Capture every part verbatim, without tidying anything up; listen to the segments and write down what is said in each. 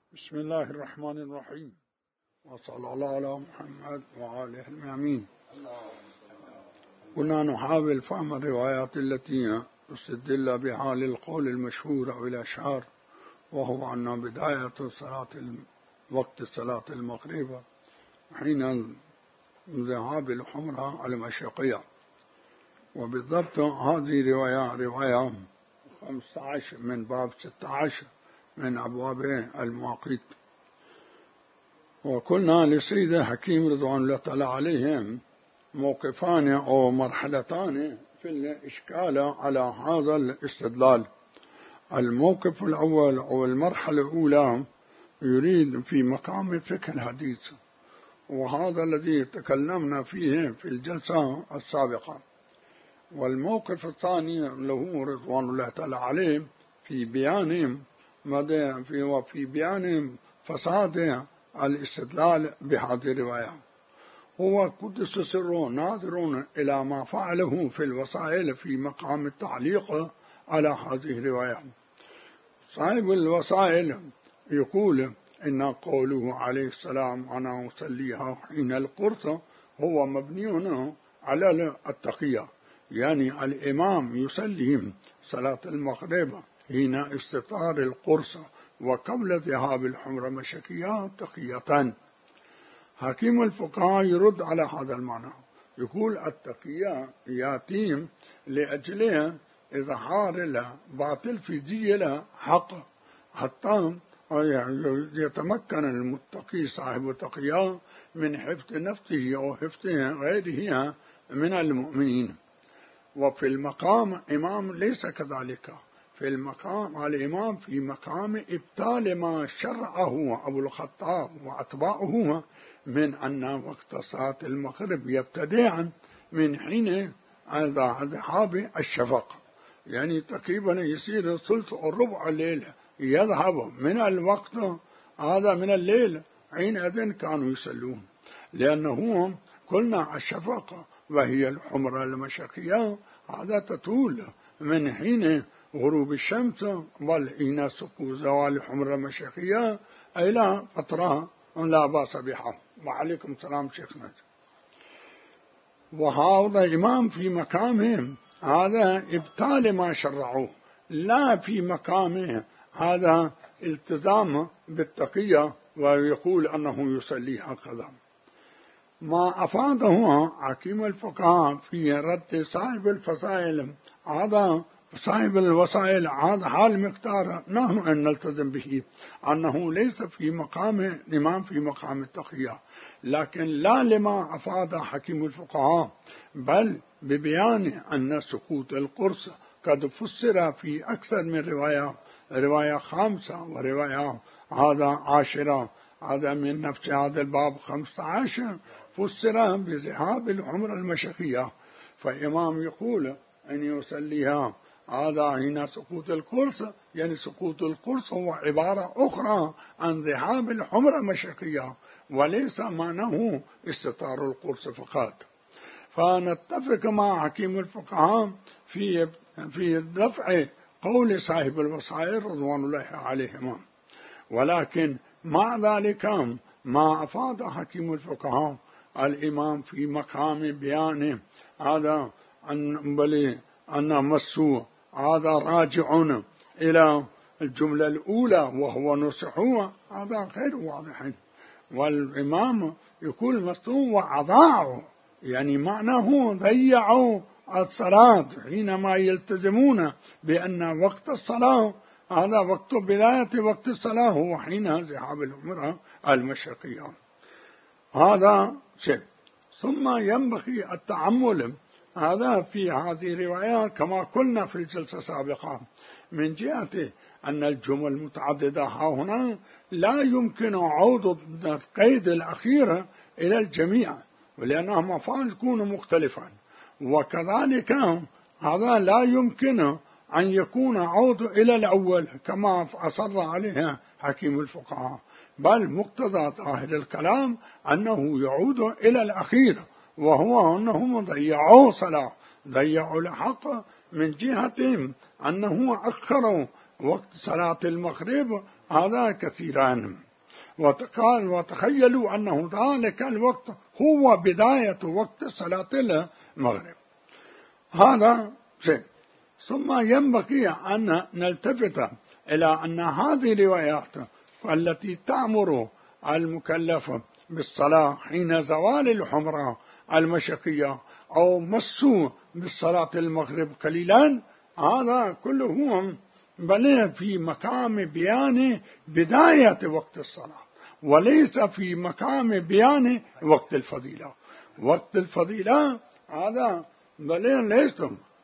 بسم الله الرحمن الرحيم، وصلى الله على محمد وآله الميامين. كنا نحاول فهم الروايات التي استدل بها للقول المشهور أو الأشهار، وهو أن بداية صلاة وقت صلاة المغرب حين ذهاب الحمرة المشرقية. وبالضبط هذه رواية رواية خمسة عشر من باب ستة عشر من أبواب المواقيت. وقلنا لسيد حكيم رضوان الله تعالى عليهم موقفان أو مرحلتان في الإشكال على هذا الاستدلال. الموقف الأول أو المرحلة الأولى يريد في مقام فقه الحديث، وهذا الذي تكلمنا فيه في الجلسة السابقة. والموقف الثاني له رضوان الله تعالى عليه في بيان مدى في وفي بيان فساد الاستدلال بهذه الرواية. هو قدس سره ناظر إلى ما فعله في الوسائل في مقام التعليق على هذه الرواية. صاحب الوسائل يقول إن قوله عليه السلام أنا أصليها حين القرص هو مبني على التقية، يعني الإمام يصلي صلاة المغرب حين استطار القرص وقبل ذهاب الحمرة مشكية تقية. حكيم الفقهاء يرد على هذا المعنى، يقول التقية يتيم لأجل إظهار الباطل في ذي الحق، حتى يتمكن المتقي صاحب التقية من حفظ نفسه أو حفظ غيره من المؤمنين. وفي المقام إمام ليس كذلك، في المقام الإمام في مقام إبطال ما شرعه أبو الخطاب وأتباعه من أن وقت صلاة المغرب يبتدئ من حين ذهاب الشفق، يعني تقريبا يصير ثلث وربع الليل يذهب من الوقت هذا من الليل حينئذ كانوا يصلون، لأنه قلنا الشفق وهي الحمرة المشرقية هذا تطول من حين غروب الشمس والحين سقوط زوال الحمرة المشرقية إلى فترة لا بأس بها. وعليكم السلام شيخنا. وهذا إمام في مقامهم هذا إبطال ما شرعوه، لا في مقامه هذا التزام بالتقية ويقول أنه يصلي هكذا. ما أفاده حكيم الفقهاء في رد صاحب الفصائل هذا صاحب الوسائل هذا حال مقدار نحن أن نلتزم به، أنه ليس في مقام الإمام في مقام التقية، لكن لا لما أفاد حكيم الفقهاء، بل ببيان أن سقوط القرص قد فسر في أكثر من رواية، رواية خامسة ورواية هذا عاشرة، هذا من نفس هذا الباب خمسة عشر فسر بذهاب الحمرة المشرقية. فإمام يقول أن يصليها هذا هنا سقوط القرص، يعني سقوط القرص هو عبارة أخرى عن ذهاب الحمرة المشرقية، وليس معناه استطار القرص فقط. فنتفق مع حكيم الفقهاء في في دفع قول صاحب الوسائل رضوان الله عليهما، ولكن مع ذلك ما أفاد حكيم الفقهاء الإمام في مقام بيانه هذا أن بل أن مسوا هذا راجع إلى الجملة الأولى وهو نصحوا، هذا غير واضح. والإمام يقول مسوا وأضاعوا، يعني معناه ضيعوا الصلاة حينما يلتزمون بأن وقت الصلاة هذا وقت بداية وقت الصلاة هو حين ذهاب الحمرة المشرقية. هذا شيء. ثم ينبغي التأمل هذا في هذه الرواية كما قلنا في الجلسة السابقة، من جهة أن الجمل المتعددة هنا لا يمكن عودة القيد الأخير إلى الجميع، ولأنها مفعول يكون مختلفا، وكذلك هذا لا يمكن أن يكون عود إلى الأول كما أصر عليها حكيم الفقهاء، بل مقتضى ظاهر الكلام أنه يعود إلى الأخير، وهو أنهم ضيعوا صلاة، ضيعوا الحق من جهة أنه أخروا وقت صلاة المغرب هذا كثيران. وتقال وتخيلوا أنه ذلك الوقت هو بداية وقت صلاة المغرب. هذا شيء. ثم ينبغي أن نلتفت إلى أن هذه الروايات التي تأمر المكلف بالصلاة حين زوال الحمرة المشقية أو مسوا بالصلاة المغرب قليلا، هذا كله بل في مقام بيان بداية وقت الصلاة، وليس في مقام بيان وقت الفضيلة. وقت الفضيلة هذا بل ليس،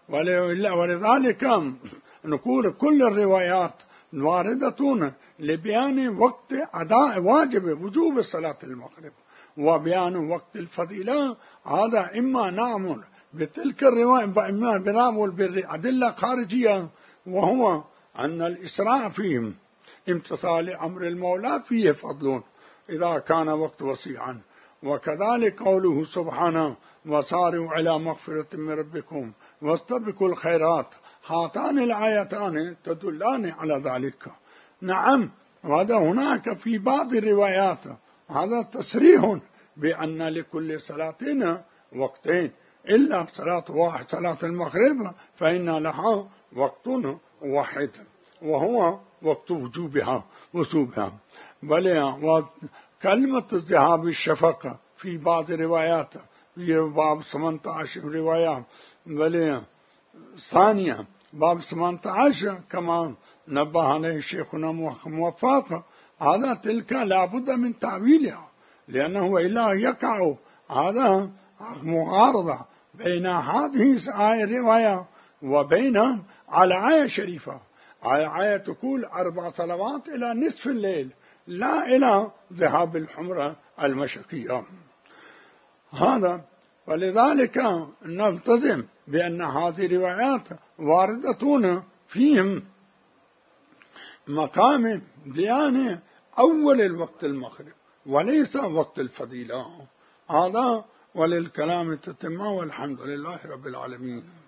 ولذلك نقول كل الروايات واردة لبيان وقت أداء واجب وجوب صلاة المغرب، وبيان وقت الفضيلة هذا إما نعمل بتلك الرواية إما بنعمل بالأدلة خارجية، وهو أن الإسراع فيهم امتثال أمر المولى فيه فضل إذا كان وقت وسيعا. وكذلك قوله سبحانه وسارعوا إلى مغفرة من ربكم واستبقوا الخيرات، هاتان الآيتان تدلان على ذلك. نعم، وهذا هناك في بعض الروايات هذا تصريح بأن لكل صلاة وقتين، إلا صلاة واحد صلاة المغرب فإن لها وقت واحد وهو وقت وجوبها وسوبها. بل وكلمة ذهاب الشفق في بعض الروايات في باب ثمانية عشر رواية، بل ثانية باب ثمانية عشر كما نبه عليه شيخنا موفق، هذا تلك لابد من تعويلها، لأنه إلا يقع هذا معارضة بين هذه الرواية وبين على آية شريفة. على آية تقول أربع صلوات إلى نصف الليل، لا إلى ذهاب الحمرة المشقية. هذا ولذلك نلتزم بأن هذه الروايات واردة فيهم مقام بيان أول الوقت المغرب وليس وقت الفضيلة. هذا وللكلام تتم، والحمد لله رب العالمين.